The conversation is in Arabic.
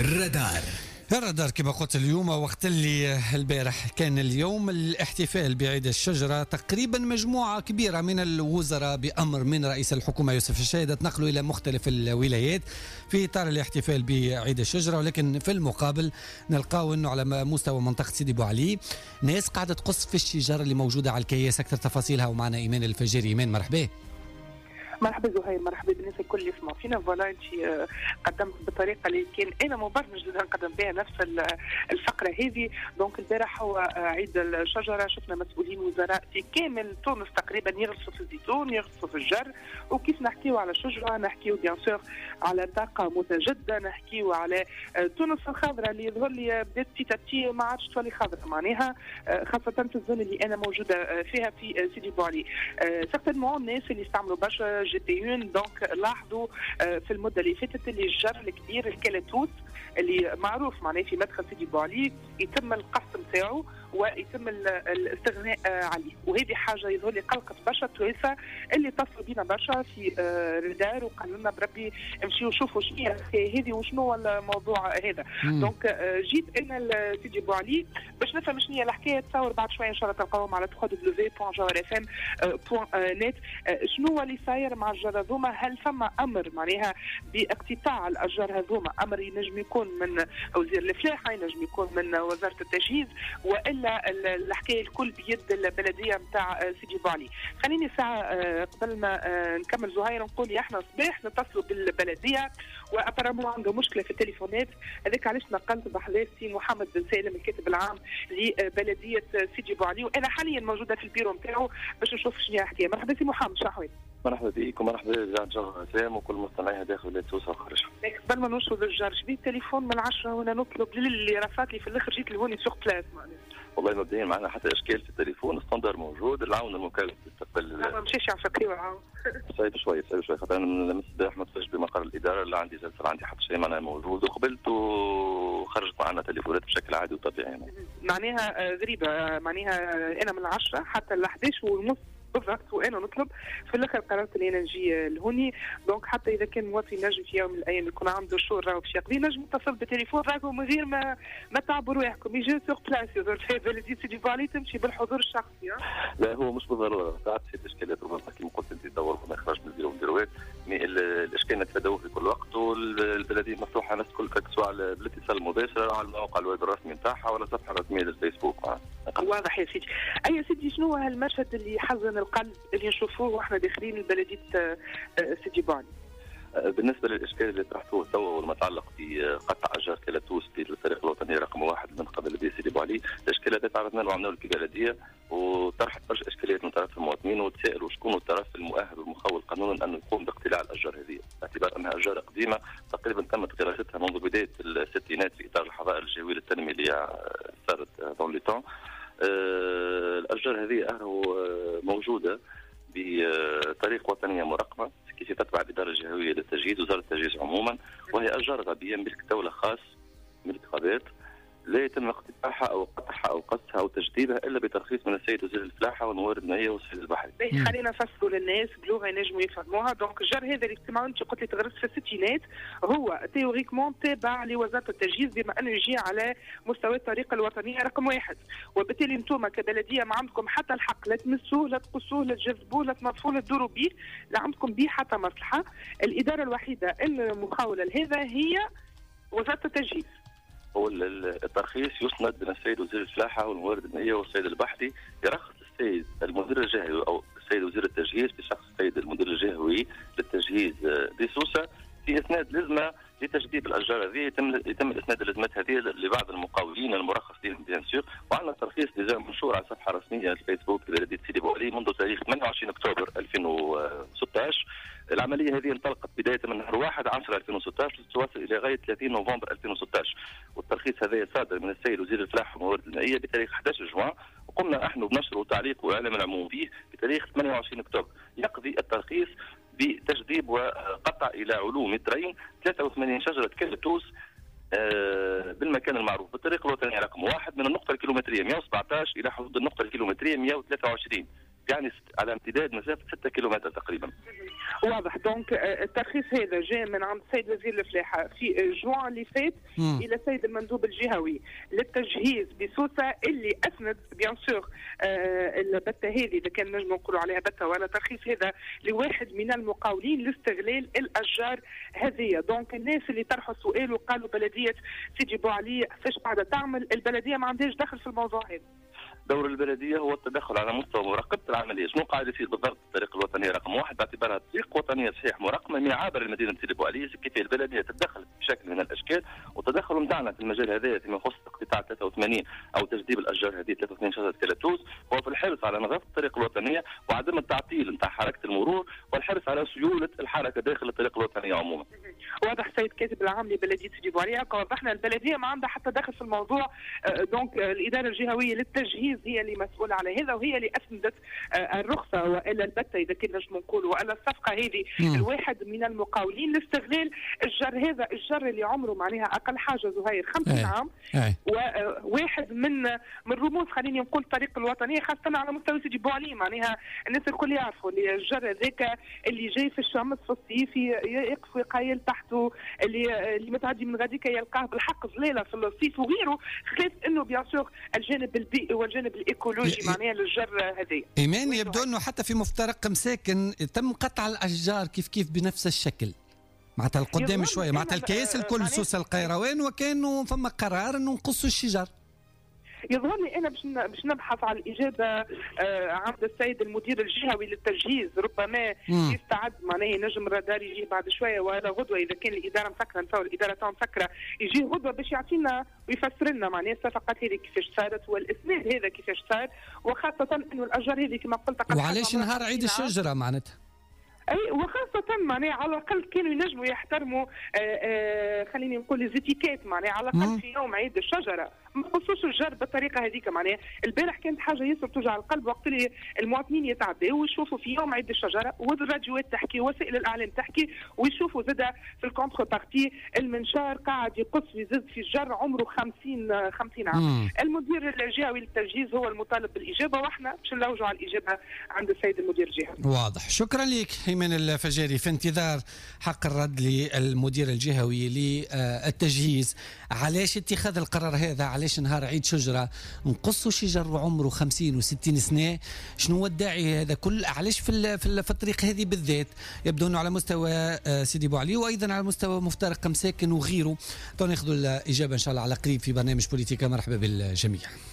الرادار. الرادار كما قلت اليوم وقت اللي البارح كان اليوم الاحتفال بعيد الشجرة. تقريبا مجموعة كبيرة من الوزراء بأمر من رئيس الحكومة يوسف الشاهد تنقلوا إلى مختلف الولايات في إطار الاحتفال بعيد الشجرة، ولكن في المقابل نلقاو أنه على مستوى منطقة سيدي بوعلي ناس قاعدة تقص في الشجر اللي موجودة على الكياس. أكثر تفاصيلها ومعنا إيمان الفجيري. إيمان مرحبا. مرحبا زهير، مرحبا بالناس الكل اللي يسمعوا فينا. فوالا انت قدمت بالطريقه اللي كان انا مبرمج نقدم بها نفس الفقره هذه. دونك البارح هو عيد الشجره، شفنا مسؤولين وزراء في كامل تونس تقريبا يغرسوا في الزيتون، يغرسوا في الجر. وكيف نحكيو على الشجره نحكيو بيان سور على طاقه متجدده، نحكيو على تونس الخضراء اللي يظهر لي بدات تي ما عادش تولي خضراء معناها، خاصه في الزون اللي انا موجوده فيها في سيدي بوعلي. سيغتينمون الناس اللي استعملوا برشا جي دونك لاحظوا في المده اللي فاتت اللي الجر الكبير الكالاتوس اللي معروف معناه في مدخل سيدي بوعلي يتم القص نتاعو ويتم الاستغناء عليه، وهذه حاجه يظهر لي قلقت برشا التوانسه اللي اتصلوا بينا برشا في رادار وقالوا لنا بربي امشيوا شوفوا شنو هي هذه وشنو هو الموضوع هذا. دونك جيت انا لسيدي بوعلي باش نفهم شنو هي الحكايه. تصور بعد شويه ان شاء الله تلقاوهم على www.jawrfm.net شنو هو اللي صاير مع الجر هذوما. هل ثم امر معناها باقتطاع الاشجار هذوما، امر ينجم يكون من وزير الفلاحه، ينجم يكون من وزاره التجهيز، والا الحكايه الكل بيد البلديه نتاع سيدي بوعلي. خليني ساعه قبل ما نكمل زهير نقول احنا صباح نتصلوا بالبلديه وابرامو عنده مشكله في التليفونات، هذاك علاش نقلت بحذاء سي محمد بن سالم الكاتب العام لبلديه سيدي بوعلي، وانا حاليا موجوده في البيرو نتاعو باش نشوف شنو هي الحكايه. مرحبا سي محمد، شنو احوالك؟ مرحبا بك ومرحبا بجامعة جوهر سام وكل مستمعيها داخل ولاية سوسة وخارجها. قبل ما نوصل للجار شبيه التليفون من 10 وانا نطلب اللي رفات لي في الاخر جيت لهوني سوق بلاس معناها. والله مبدئيا معنا حتى اشكال في التليفون ستاندر موجود، العون المكلف باستقبال ما مشيش على فكري العون. صعيب شوي خاطر انا من الصباح متفرج بمقر الاداره، لا عندي جلسه عندي حتى شيء معناها موجود، وقبلت وخرجت معنا تليفونات بشكل عادي وطبيعي يعني. معناها غريبه، معناها انا من 10 حتى ل 11 ونص بالضبط وانا نطلب. في الاخر قررت اني نجي لهوني. دونك حتى اذا كان مواطن نجم في يوم من الايام يكون عنده شهور راهو باش يقضي نجم يتصل بالتليفون راكم من غير ما تعبوا رواحكم، يجي سوق بلاس يظهر في بلديه سيدي بوعلي تمشي بالحضور الشخصي. لا هو مش بالضروره، ساعات في اشكالات ربما كما قلت انت تدور ما يخرج من البيرو والبيروات، الاشكال نتفادوه في كل وقت، والبلديه مفتوحه الناس الكل سواء بالاتصال المباشر على الموقع الويب الرسمي نتاعها ولا الصفحه الرسميه للفيسبوك. واضح يا سيدي. اي سيدي شنو هو هالمشهد اللي يحزن القلب اللي نشوفوه واحنا داخلين لبلديه سيدي بوعلي؟ بالنسبه للاشكال اللي طرحتوه توا والمتعلق بقطع اشجار كالاتوس في الطريق الوطنيه رقم 1 من قبل بلديه سيدي بوعلي، الاشكال هذه تعرضنا له وعملنا له كبلديه وطرحت برشا اشكاليات من طرف المواطنين، وتساءلوا شكون الطرف المؤهل والمخول قانونا انه يقوم باقتلاع الاشجار هذه، باعتبار انها اشجار قديمه تقريبا تمت دراستها منذ بدايه الستينات في اطار الحظائر الجويه للتنميه اللي صارت دون لي تون. الاشجار هذه موجوده بطريق وطنيه مراقبه كيف تتبع الاداره الجهويه للتجهيز وزاره التجهيز عموما، وهي اشجار غابيه ملك دوله خاص ملك غابات لا يتم اقتطاعها او قطعها او قصها او تجديدها الا بترخيص من السيد وزير الفلاحه والموارد المائيه والصيد البحري. خلينا نفسروا للناس بلغه ينجموا يفهموها. دونك الجر هذا اللي سمعوا انت قلت لي تغرس في الستينات هو تيوريكمون تابع لوزاره التجهيز بما انه يجي على مستوى الطريقه الوطنيه رقم 1، وبالتالي انتم كبلديه ما عندكم حتى الحق لا تمسوه لا تقصوه لا تجذبوه لا تنظفوه لا تدوروا به، لا عندكم به حتى مصلحه. الاداره الوحيده المخاوله لهذا هي وزاره التجهيز. هو الترخيص يسند من السيد وزير الفلاحه والموارد المائيه والصيد البحري، يرخص السيد المدير الجهوي او السيد وزير التجهيز بشخص السيد المدير الجهوي للتجهيز دي سوسه في اسناد لزمه لتجديد الاشجار هذه. يتم اسناد اللزمات هذه لبعض المقاولين المرخص لهم بيان سور، وعندنا ترخيص لزام منشور على الصفحه الرسميه للفيسبوك لبلديه سيدي بوعلي منذ تاريخ 28 اكتوبر 2016. العمليه هذه انطلقت بدايه من نهار 1/10/2016 وتواصل الى غايه 30 نوفمبر 2016، والترخيص هذا صادر من السيد وزير الفلاحه والموارد المائيه بتاريخ 11 جوان، وقمنا نحن بنشر وتعليق واعلام العموم به بتاريخ 28 اكتوبر. يقضي الترخيص بتجديب وقطع الى علو مترين 83 شجره كالاتوس بالمكان المعروف بالطريق الوطنيه رقم 1 من النقطه الكيلومتريه 117 الى حدود النقطه الكيلومتريه 123. يعني على امتداد مسافه 6 كيلومتر تقريبا. واضح. دونك الترخيص هذا جاء من عند السيد وزير الفلاحه في جوان اللي فات الى السيد المندوب الجهوي للتجهيز بسوسه اللي اسند بيان سور البته هذه اذا كان نجم نقولوا عليها بته ولا ترخيص هذا لواحد من المقاولين لاستغلال الاشجار هذه. دونك الناس اللي طرحوا السؤال وقالوا بلديه سيدي بوعلي فاش قاعده تعمل، البلديه ما عندهاش دخل في الموضوع هذا. دور البلديه هو التدخل على مستوى مراقبه العمليه. شنو قاعد يصير بالضبط؟ الطريقه الوطنيه رقم 1 باعتبارها طريق وطنيه صحيح مرقمه ما عابر المدينه سيدي بوعلي، كيف البلديه تتدخل بشكل من الاشكال، والتدخل نتاعنا في المجال هذا فيما يخص اقتطاع 83 او تجديد الاشجار هذه 83 شجره كالاتوس هو في الحرص على نظافه الطريق الوطنيه وعدم التعطيل نتاع حركه المرور والحرص على سيوله الحركه داخل الطريق الوطنيه عموما. واضح سيد كاتب العام لبلديه سيدي بوعلي، وضحنا البلديه ما عندها حتى دخل في الموضوع. دونك الاداره الجهويه للتجهيز هي اللي مسؤوله على هذا وهي اللي اسندت الرخصه والا البته اذا كنا نجم نقول والا الصفقه هذه الواحد من المقاولين لاستغلال الجر هذا، الجر اللي عمره معناها اقل حاجه زهير 50 عام وواحد من رموز خليني نقول الطريق الوطنيه خاصه على مستوى سيدي بوعلي. معناها الناس الكل يعرفوا اللي الجر هذاك اللي جاي في الشمس في الصيف يقف ويقايل تحته، اللي متعدي من غاديك يلقاه بالحق ظليله في الصيف وغيره، خلاف انه بيان سور الجانب البيئي والجانب الايكولوجي معناها للجر هذه. ايمان يبدو انه حتى في مفترق مساكن تم قطع الاشجار كيف بنفس الشكل، معناتها القدام شويه، معناتها الكياس الكل سوس القيروان وكانوا فما قرار انه نقصوا الشجر. يظهر لي انا باش نبحث على الاجابه عند السيد المدير الجهوي للتجهيز، ربما يستعد معناه ينجم الرادار يجي بعد شويه ولا غدوه اذا كان الاداره مسكره نتصور الاداره تاعهم مسكره يجي غدوه باش يعطينا ويفسر لنا معناه الصفقات هذه كيفاش صارت والاسناد هذا كيفاش صار، وخاصه انه الاشجار هذه كما قلت وعلاش نهار عيد الشجره معناتها. اي وخاصه معناها على الاقل كانوا ينجموا يحترموا خليني نقول ليزيتيكيت معناها على الاقل في يوم عيد الشجره ما قصوش الجر بالطريقه هذيك. معناها البارح كانت حاجه ياسر توجع القلب وقت اللي المواطنين يتعدوا ويشوفوا في يوم عيد الشجره والراديوات تحكي وسائل الاعلام تحكي ويشوفوا زاد في الكونتر بارتي المنشار قاعد يقص ويزيد في الجر عمره 50 عام. المدير الجهوي للتجهيز هو المطالب بالاجابه واحنا باش نلوجوا على الاجابه عند السيد المدير الجهوي. واضح. شكرا لك ايمان الفجاري في انتظار حق الرد للمدير الجهوي للتجهيز. علاش اتخاذ القرار هذا؟ علاش نهار عيد شجره نقصوا شجر عمره 50 و60 سنه؟ شنو هو الداعي هذا كل؟ علاش في الطريق هذه بالذات؟ يبدو انه على مستوى سيدي بوعلي وايضا على مستوى مفترق مساكن وغيره. ناخذ الاجابه ان شاء الله على قريب في برنامج بوليتيكا. مرحبا بالجميع.